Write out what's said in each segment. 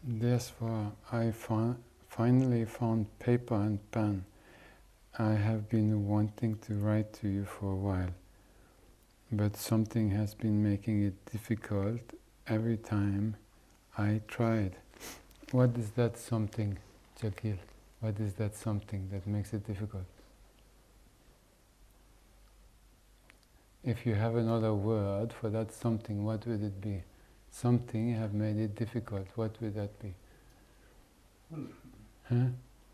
Therefore, I finally found paper and pen. I have been wanting to write to you for a while, but something has been making it difficult every time I tried. What is that something, Jakil? What is that something that makes it difficult? If you have another word for that something, what would it be? Something have made it difficult. What would that be? Huh?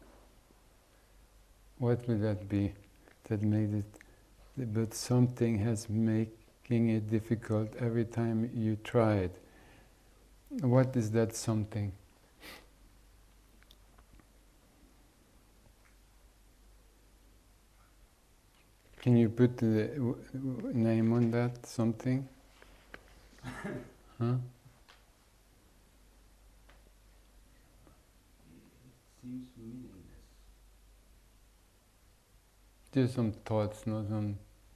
What would that be that made it? But something has making it difficult every time you try it. What is that something? Can you put the name on that something? Huh? It seems meaningless. Just some thoughts, not some.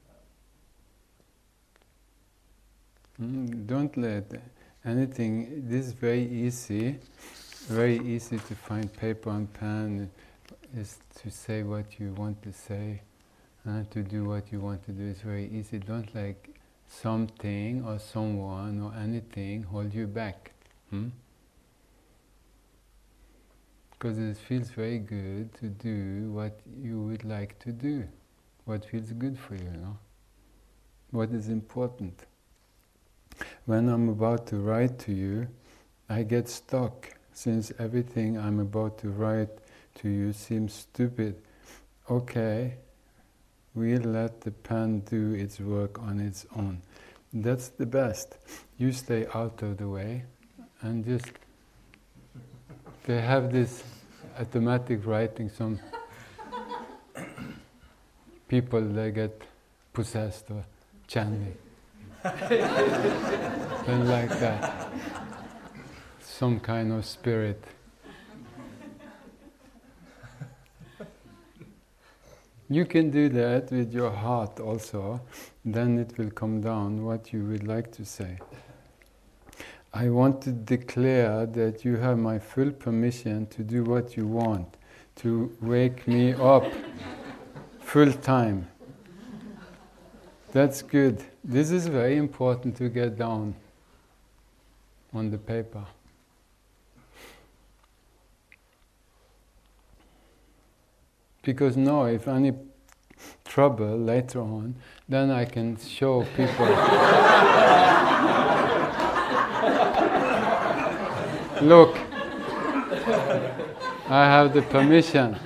Don't let anything. This is very easy to find paper and pen. Is to say what you want to say, to do what you want to do. It's very easy. Don't let something or someone or anything hold you back. Because it feels very good to do what you would like to do, what feels good for you, what is important. When I'm about to write to you, I get stuck, since everything I'm about to write to you seems stupid. Okay, we'll let the pen do its work on its own. That's the best. You stay out of the way and just... They have this automatic writing. Some people, they get possessed or channeling. Then like that. Some kind of spirit. You can do that with your heart also. Then it will come down what you would like to say. I want to declare that you have my full permission to do what you want, to wake me up full time. That's good. This is very important to get down on the paper. Because now, if any trouble later on, then I can show people. Look, I have the permission.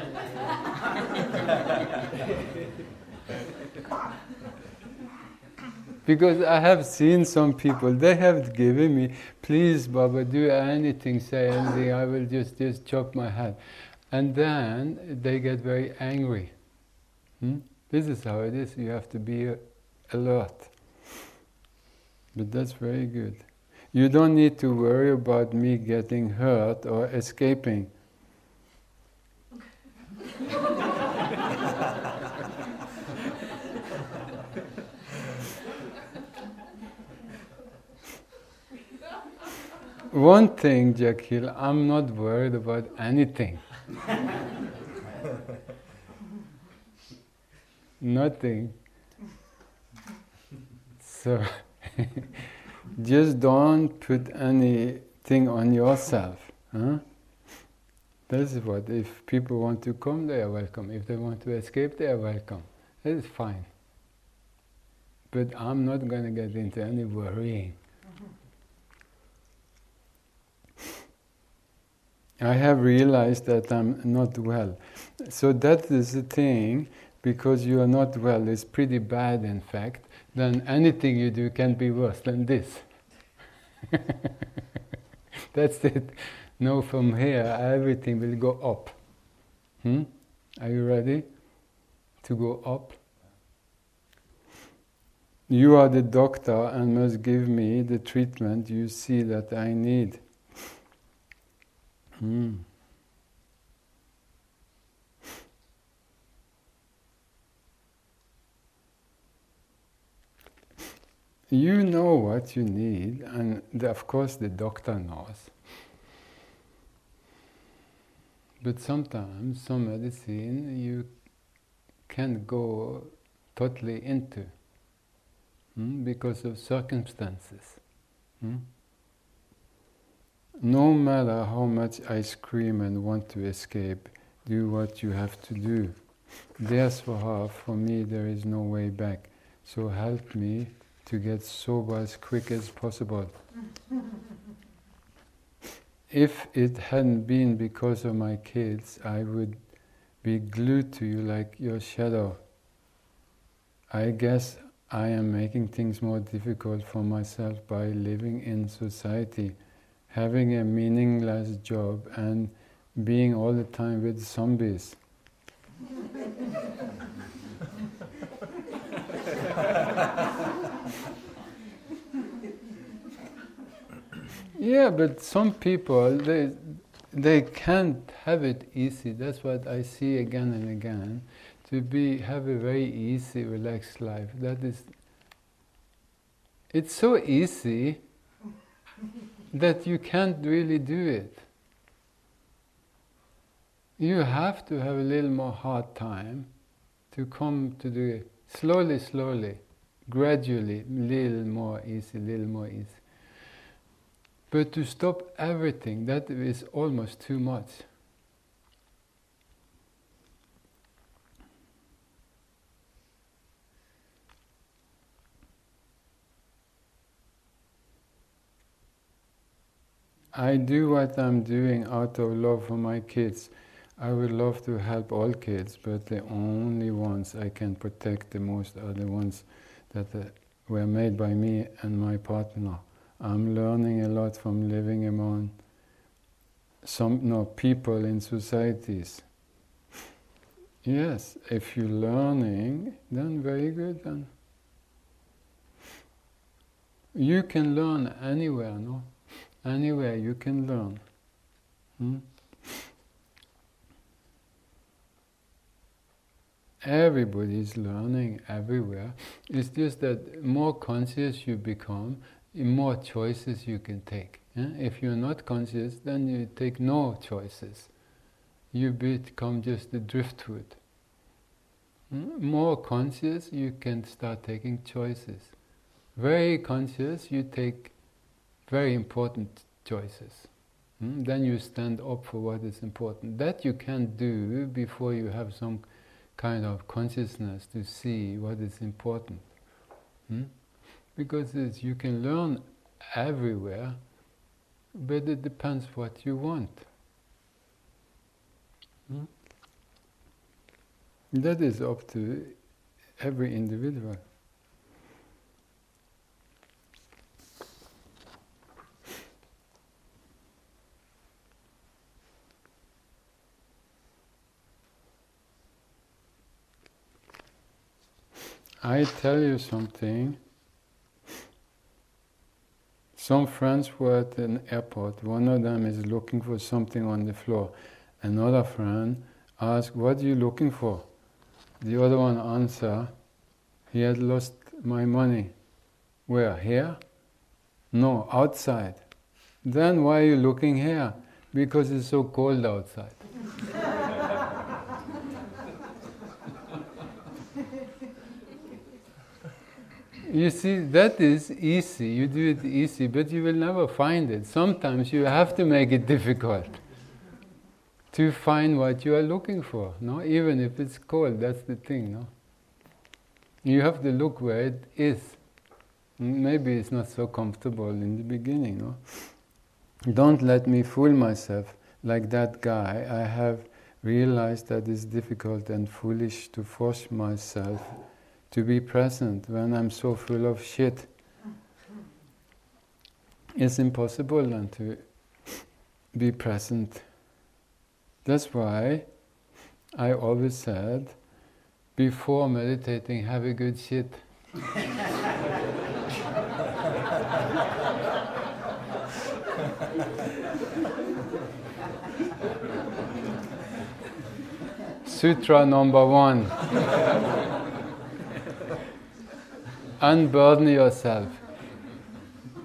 Because I have seen some people, they have given me, please Baba, do anything, say anything, I will just chop my head. And then they get very angry. This is how it is, you have to be alert. But that's very good. You don't need to worry about me getting hurt or escaping. One thing, Jakil, I'm not worried about anything. Nothing. So, just don't put anything on yourself. That's what. If people want to come, they are welcome. If they want to escape, they are welcome. That is fine. But I'm not going to get into any worrying. I have realized that I'm not well. So that is the thing, because you are not well, it's pretty bad in fact, then anything you do can be worse than this. That's it. No, from here everything will go up. Are you ready to go up? You are the doctor and must give me the treatment you see that I need. You know what you need, and of course the doctor knows. But sometimes some medicine you can't go totally into because of circumstances. No matter how much I scream and want to escape, do what you have to do. Therefore, for me, there is no way back. So help me to get sober as quick as possible. If it hadn't been because of my kids, I would be glued to you like your shadow. I guess I am making things more difficult for myself by living in society, having a meaningless job and being all the time with zombies. Yeah, but some people, they can't have it easy. That's what I see again and again. To have a very easy, relaxed life. It's so easy that you can't really do it. You have to have a little more hard time to come to do it. Slowly, gradually, little more easy. But to stop everything, that is almost too much. I do what I'm doing out of love for my kids. I would love to help all kids, but the only ones I can protect the most are the ones that were made by me and my partner. I'm learning a lot from living among people in societies. Yes, if you're learning, then very good. Then you can learn anywhere, no? Anywhere you can learn. Everybody is learning everywhere. It's just that more conscious you become, more choices you can take. If you're not conscious, then you take no choices. You become just a driftwood. More conscious, you can start taking choices. Very conscious, you take very important choices. Then you stand up for what is important. That you can't do before you have some kind of consciousness to see what is important. Because you can learn everywhere, but it depends what you want. That is up to every individual. I tell you something. Some friends were at an airport. One of them is looking for something on the floor. Another friend asked, "What are you looking for?" The other one answered, "He had lost my money." "Where? Here?" "No, outside." "Then why are you looking here?" "Because it's so cold outside." You see, that is easy. You do it easy, but you will never find it. Sometimes you have to make it difficult to find what you are looking for. No, even if it's cold, that's the thing. No, you have to look where it is. Maybe it's not so comfortable in the beginning. No, don't let me fool myself like that guy. I have realized that it's difficult and foolish to force myself to be present when I'm so full of shit. It's impossible then to be present. That's why I always said, before meditating, have a good shit. Sutra number 1. Unburden yourself.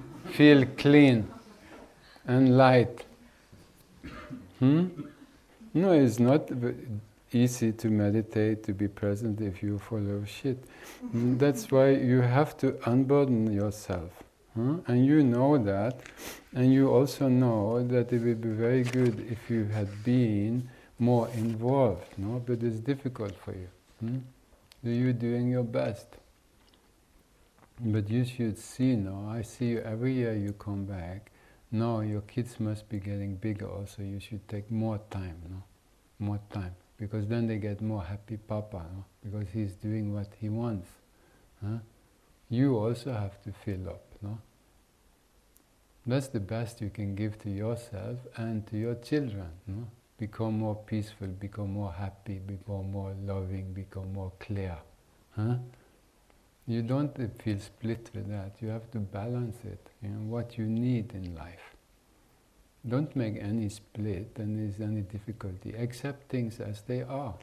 Feel clean and light. No, it's not easy to meditate, to be present if you're full of shit. That's why you have to unburden yourself. And you know that, and you also know that it would be very good if you had been more involved, no? But it's difficult for you. You're doing your best. But you should see now, I see you every year you come back. Now your kids must be getting bigger also, you should take more time, no? More time. Because then they get more happy papa, no? Because he's doing what he wants. You also have to fill up, no? That's the best you can give to yourself and to your children, no? Become more peaceful, become more happy, become more loving, become more clear. You don't feel split with that. You have to balance it, what you need in life. Don't make any split and there's any difficulty. Accept things as they are.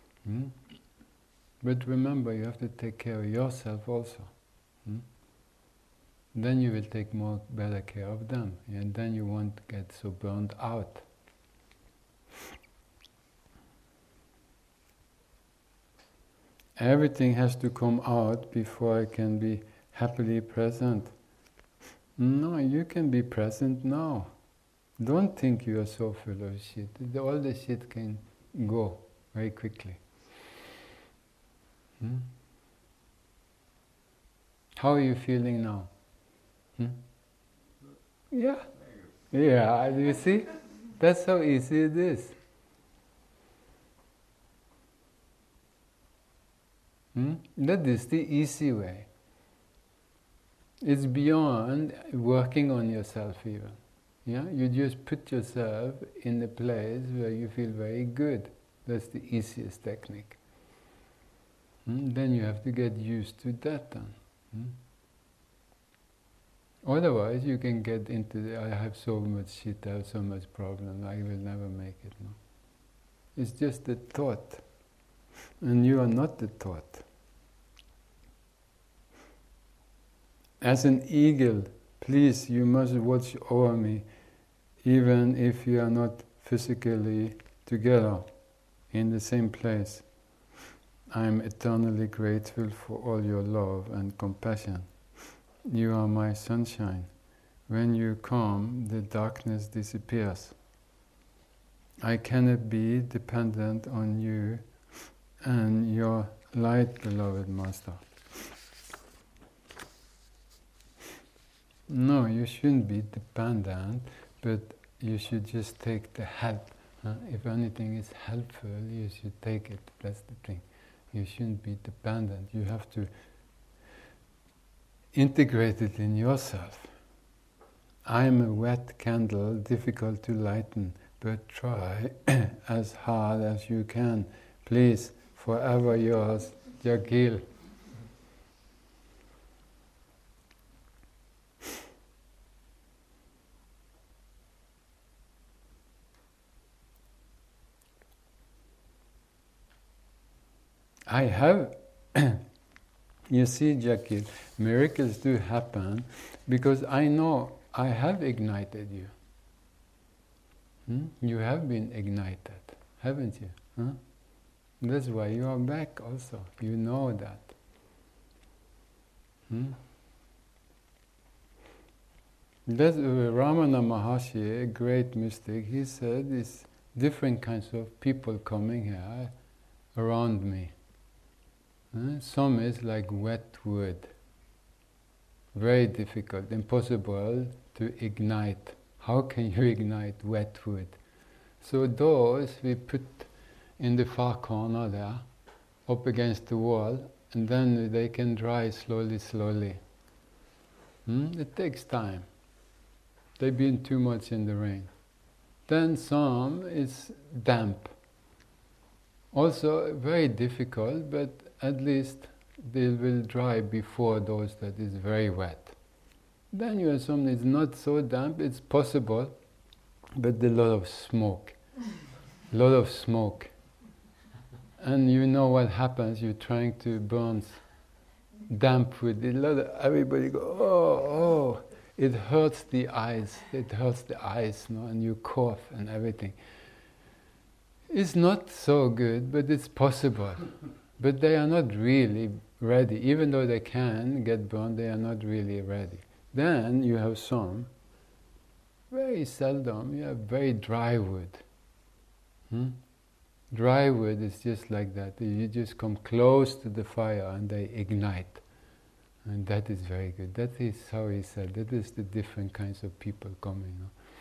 But remember, you have to take care of yourself also. Then you will take better care of them, and then you won't get so burned out. Everything has to come out before I can be happily present. No, you can be present now. Don't think you are so full of shit. All the shit can go very quickly. How are you feeling now? Yeah. Yeah, you see? That's how easy it is. That is the easy way. It's beyond working on yourself even. Yeah, you just put yourself in a place where you feel very good. That's the easiest technique. Then you have to get used to that then. Otherwise you can get into I have so much shit, I have so much problem, I will never make it. No? It's just the thought. And you are not the thought. As an eagle, please, you must watch over me, even if you are not physically together in the same place. I am eternally grateful for all your love and compassion. You are my sunshine. When you come, the darkness disappears. I cannot be dependent on you and your light, beloved Master. No, you shouldn't be dependent, but you should just take the help. If anything is helpful, you should take it. That's the thing. You shouldn't be dependent. You have to integrate it in yourself. I am a wet candle, difficult to lighten, but try as hard as you can. Please, forever yours, Jagil. I have, you see, Jackie, miracles do happen because I know I have ignited you. You have been ignited, haven't you? That's why you are back also. You know that. That's Ramana Maharshi, a great mystic, he said, there's different kinds of people coming here around me. Some is like wet wood, very difficult, impossible to ignite. How can you ignite wet wood? So those we put in the far corner there, up against the wall, and then they can dry slowly, slowly. It takes time. They've been too much in the rain. Then some is damp. Also very difficult, but at least they will dry before those that is very wet. Then you have something that's not so damp, it's possible, but a lot of smoke. A lot of smoke. And you know what happens, you're trying to burn damp wood. Everybody go, oh, it hurts the eyes, no? And you cough and everything. It's not so good, but it's possible. But they are not really ready. Even though they can get burned, they are not really ready. Then you have some, very seldom, you have very dry wood. Dry wood is just like that. You just come close to the fire and they ignite. And that is very good. That is how he said, that is the different kinds of people coming.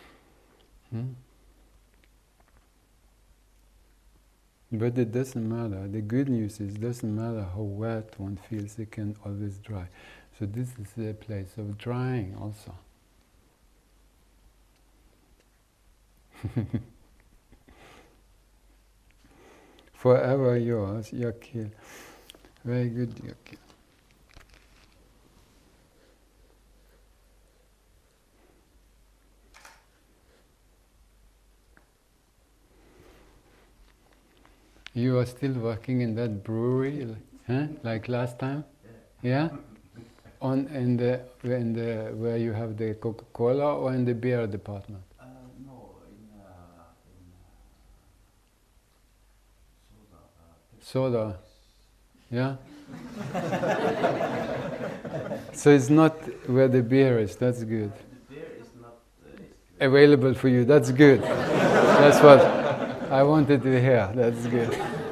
But it doesn't matter. The good news is it doesn't matter how wet one feels, it can always dry. So this is a place of drying also. Forever yours, Yakil. Very good, Yakil. You are still working in that brewery, huh? Like last time? Yeah? In the where you have the Coca-Cola or in the beer department? No, in Soda. Yeah? So it's not where the beer is, that's good. the beer is not Available for you, that's good. That's what I wanted to hear, that's good.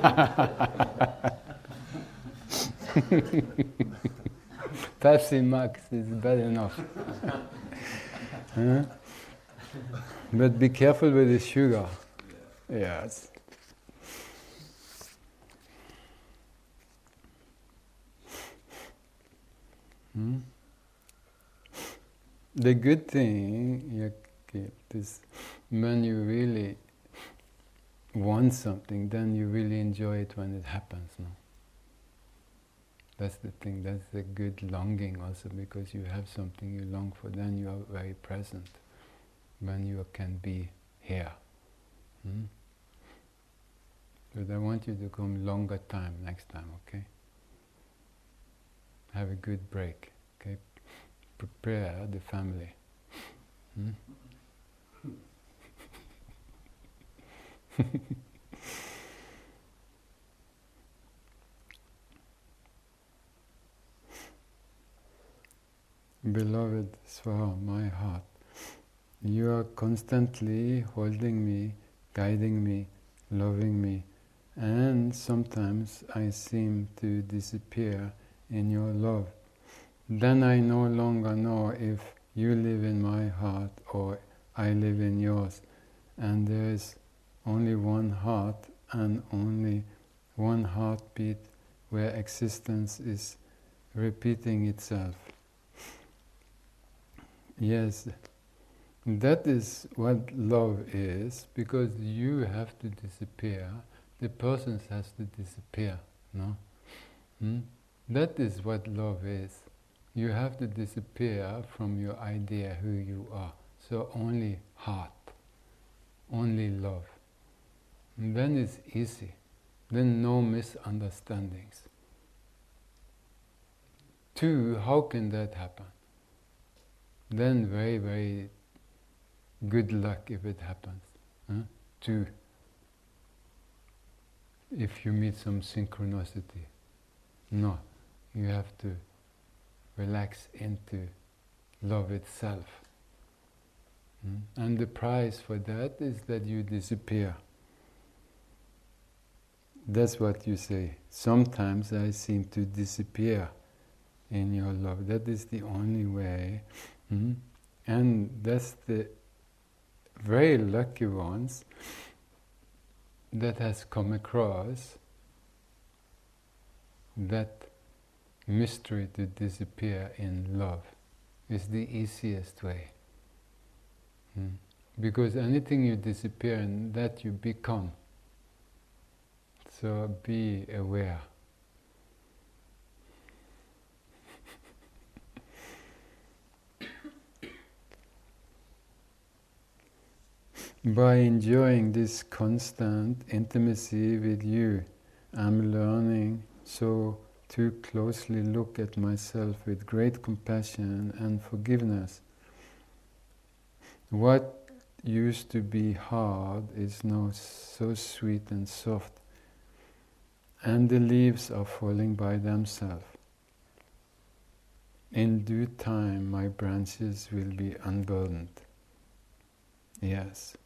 Pepsi Max is bad enough. Huh? But be careful with the sugar. Yes. The good thing is when you really want something, then you really enjoy it when it happens. No? That's the thing, that's the good longing also, because you have something you long for, then you are very present when you can be here. But I want you to come longer time next time, okay? Have a good break, okay? Prepare the family. Beloved Swaha, my heart, you are constantly holding me, guiding me, loving me, and sometimes I seem to disappear in your love. Then I no longer know if you live in my heart or I live in yours, and there is only one heart and only one heartbeat where existence is repeating itself. Yes, that is what love is, because you have to disappear, the person has to disappear, no? That is what love is. You have to disappear from your idea who you are. So only heart, only love. And then it's easy. Then no misunderstandings. 2, how can that happen? Then very, very good luck if it happens. 2, if you meet some synchronicity. No, you have to relax into love itself. And the price for that is that you disappear. That's what you say. Sometimes I seem to disappear in your love. That is the only way. And that's the very lucky ones that has come across that mystery to disappear in love is the easiest way. Because anything you disappear in, that you become. So be aware. By enjoying this constant intimacy with you, I'm learning so to closely look at myself with great compassion and forgiveness. What used to be hard is now so sweet and soft, and the leaves are falling by themselves. In due time my branches will be unburdened. Yes.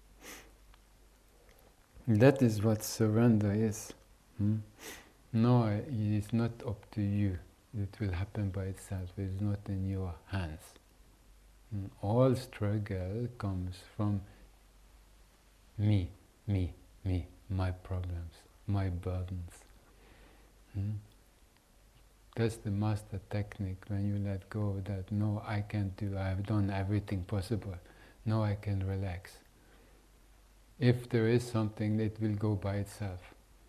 That is what surrender is. No, it is not up to you. It will happen by itself. It is not in your hands. All struggle comes from me, my problems, my burdens. That's the master technique when you let go of that. No, I can't do, I have done everything possible. Now I can relax. If there is something, it will go by itself.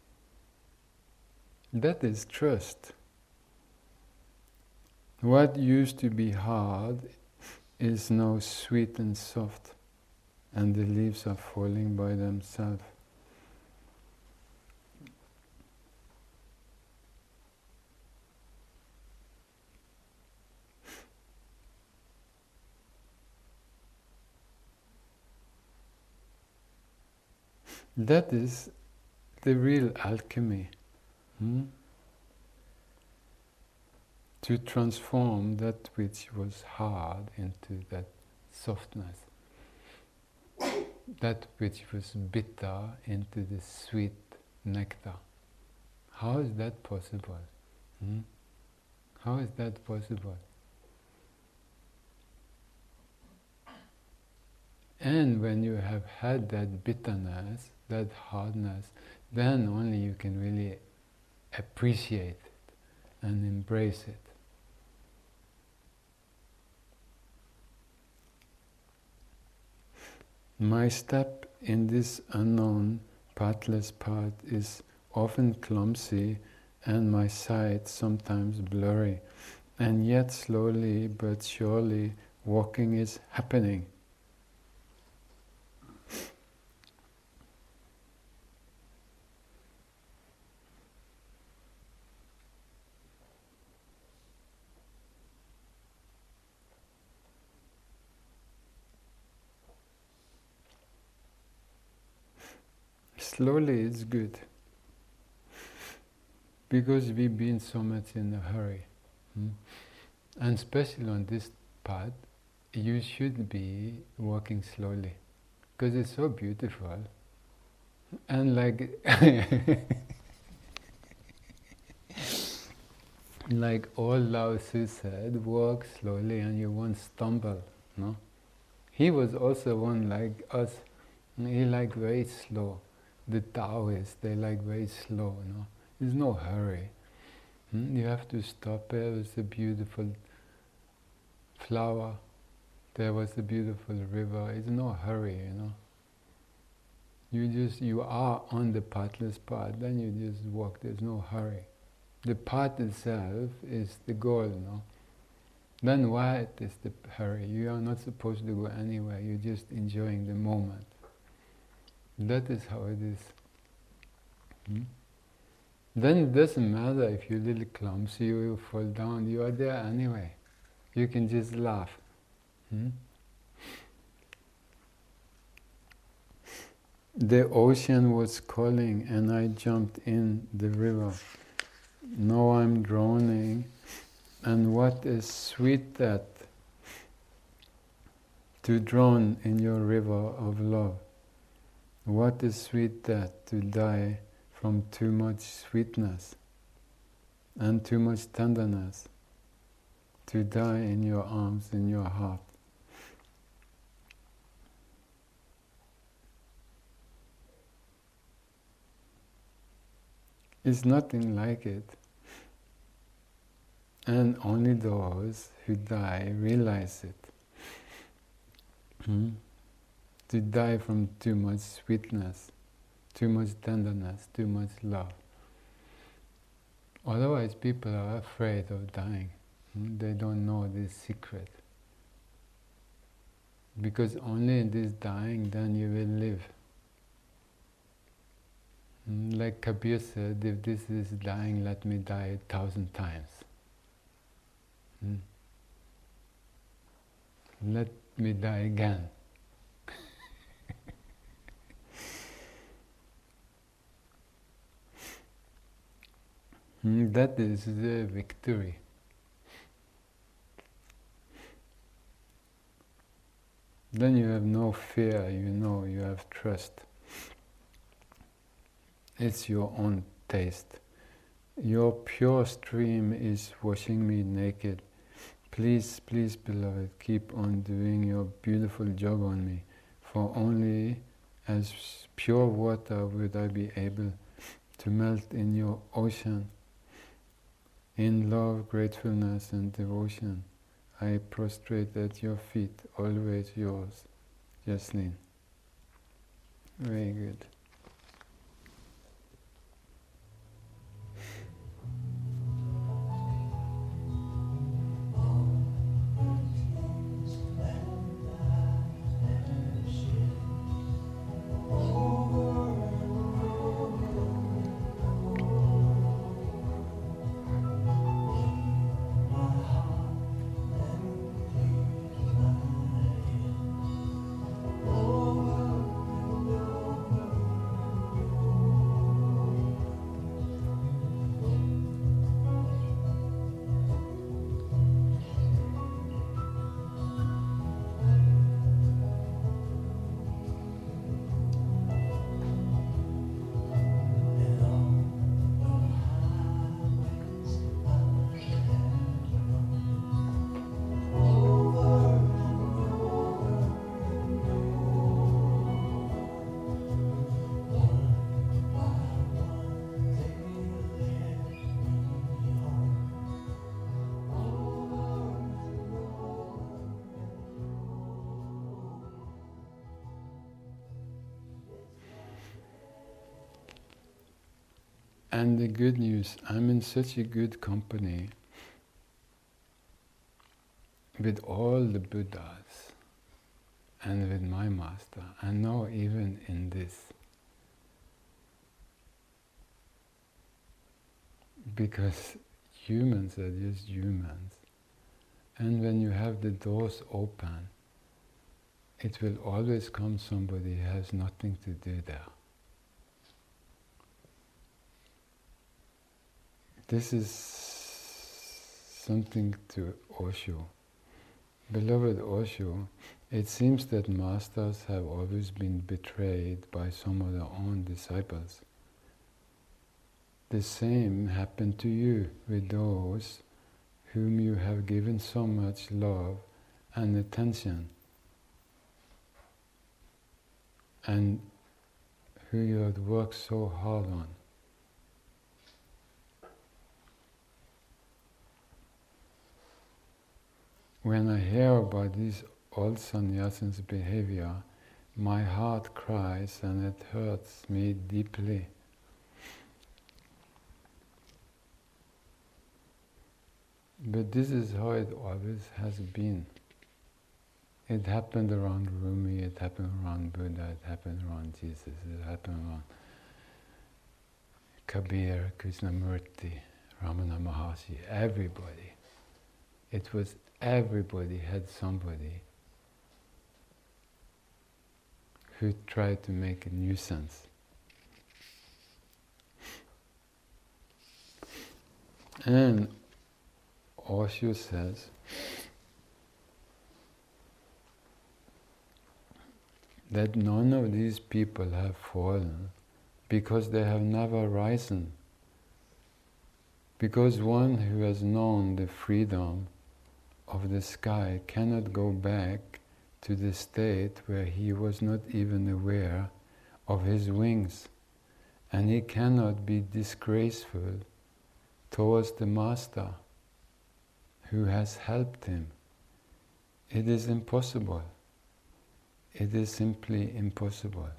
That is trust. What used to be hard is now sweet and soft, and the leaves are falling by themselves. That is the real alchemy. To transform that which was hard into that softness, that which was bitter into the sweet nectar. How is that possible? How is that possible? And when you have had that bitterness, that hardness, then only you can really appreciate it and embrace it. My step in this unknown, pathless path is often clumsy and my sight sometimes blurry, and yet slowly but surely walking is happening. Slowly is good, because we've been so much in a hurry. And especially on this path, you should be walking slowly, because it's so beautiful. And like, like all Lao Tzu said, walk slowly and you won't stumble. No, he was also one like us. He liked very slow. The Taoists, they like very slow, There's no hurry. You have to stop. There was a beautiful flower. There was a beautiful river. It's no hurry, You are on the pathless path, then you just walk. There's no hurry. The path itself is the goal, Then what is the hurry? You are not supposed to go anywhere. You're just enjoying the moment. That is how it is. Then it doesn't matter if you're a little clumsy, you fall down, you are there anyway. You can just laugh. The ocean was calling and I jumped in the river. Now I'm drowning, and what is sweet that to drown in your river of love. What is sweet that to die from too much sweetness and too much tenderness, to die in your arms, in your heart. It's nothing like it. And only those who die realize it. To die from too much sweetness, too much tenderness, too much love. Otherwise people are afraid of dying. They don't know this secret. Because only in this dying then you will live. Like Kabir said, if this is dying, let me die 1,000 times. Let me die again. That is the victory. Then you have no fear, you have trust. It's your own taste. Your pure stream is washing me naked. Please, please, beloved, keep on doing your beautiful job on me, for only as pure water would I be able to melt in your ocean. In love, gratefulness and devotion, I prostrate at your feet, always yours, Jasleen. Very good. And the good news, I'm in such a good company with all the Buddhas and with my master, and now even in this. Because humans are just humans. And when you have the doors open, it will always come somebody who has nothing to do there. This is something to Osho. Beloved Osho, it seems that masters have always been betrayed by some of their own disciples. The same happened to you with those whom you have given so much love and attention, and who you had worked so hard on. When I hear about these old sannyasins' behavior, my heart cries and it hurts me deeply. But this is how it always has been. It happened around Rumi, it happened around Buddha, it happened around Jesus, it happened around Kabir, Krishnamurti, Ramana Maharshi, everybody. It was everybody had somebody who tried to make a nuisance. And Osho says that none of these people have fallen because they have never risen. Because one who has known the freedom of the sky cannot go back to the state where he was not even aware of his wings, and he cannot be disgraceful towards the master who has helped him. It is impossible. It is simply impossible.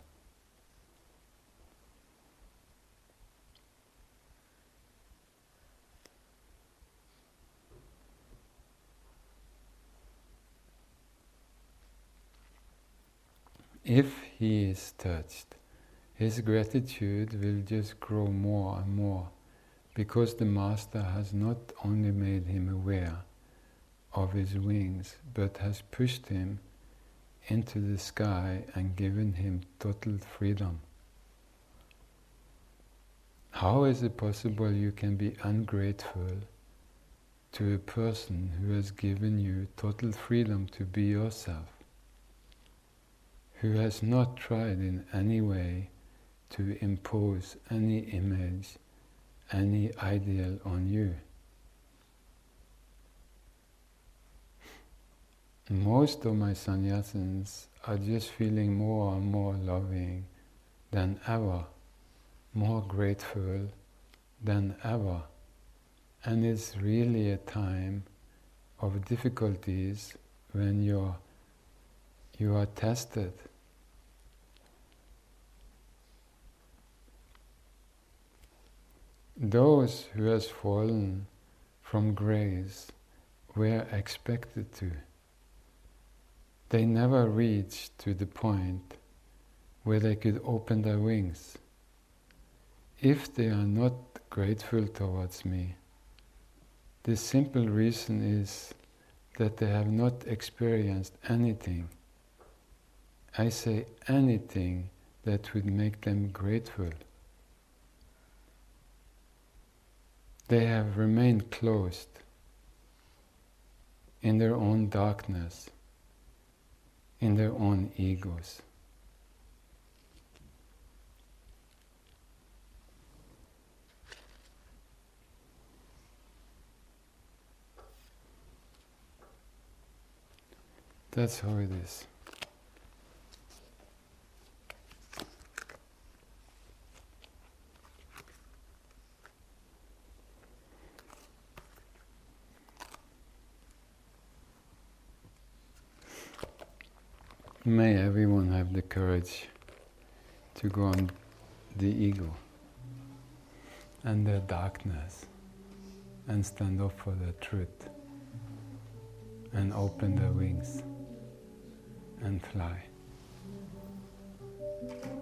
If he is touched, his gratitude will just grow more and more, because the Master has not only made him aware of his wings, but has pushed him into the sky and given him total freedom. How is it possible you can be ungrateful to a person who has given you total freedom to be yourself, who has not tried in any way to impose any image, any ideal on you? Most of my sannyasins are just feeling more and more loving than ever, more grateful than ever. And it's really a time of difficulties when you are tested. Those who has fallen from grace were expected to. They never reached to the point where they could open their wings. If they are not grateful towards me, the simple reason is that they have not experienced anything. I say anything that would make them grateful. They have remained closed in their own darkness, in their own egos. That's how it is. May everyone have the courage to go on the ego and their darkness and stand up for the truth and open their wings and fly.